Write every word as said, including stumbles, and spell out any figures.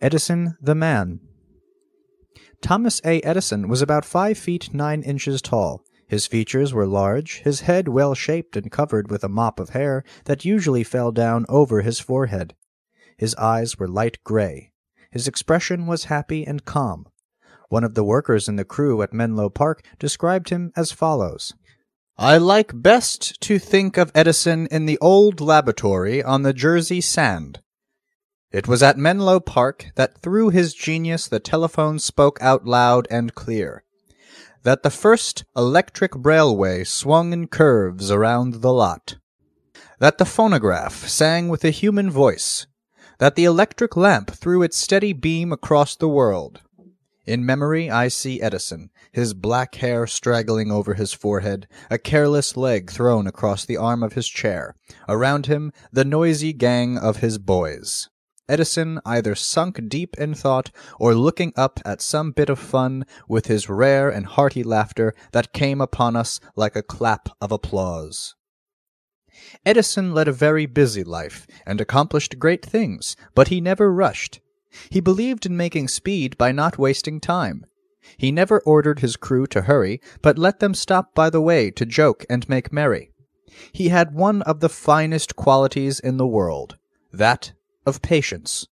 Edison the Man. Thomas A. Edison was about five feet nine inches tall. His features were large, his head well-shaped and covered with a mop of hair that usually fell down over his forehead. His eyes were light gray. His expression was happy and calm. One of the workers in the crew at Menlo Park described him as follows. "I like best to think of Edison in the old laboratory on the Jersey sand. It was at Menlo Park that through his genius the telephone spoke out loud and clear, that the first electric railway swung in curves around the lot, that the phonograph sang with a human voice, that the electric lamp threw its steady beam across the world. In memory I see Edison, his black hair straggling over his forehead, a careless leg thrown across the arm of his chair, around him the noisy gang of his boys. Edison either sunk deep in thought or looking up at some bit of fun with his rare and hearty laughter that came upon us like a clap of applause." Edison led a very busy life and accomplished great things, but he never rushed. He believed in making speed by not wasting time. He never ordered his crew to hurry, but let them stop by the way to joke and make merry. He had one of the finest qualities in the world, that of patience.